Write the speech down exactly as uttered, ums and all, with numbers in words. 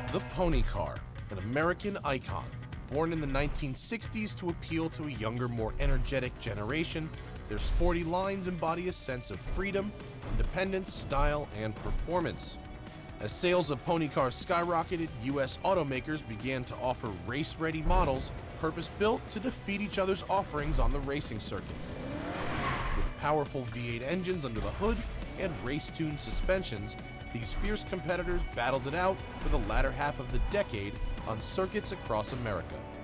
The pony car, an American icon, born in the nineteen sixties to appeal to a younger, more energetic generation, their sporty lines embody a sense of freedom, independence, style, and performance. As sales of pony cars skyrocketed, U S automakers began to offer race-ready models purpose-built to defeat each other's offerings on the racing circuit. With powerful V eight engines under the hood and race-tuned suspensions, these fierce competitors battled it out for the latter half of the decade on circuits across America.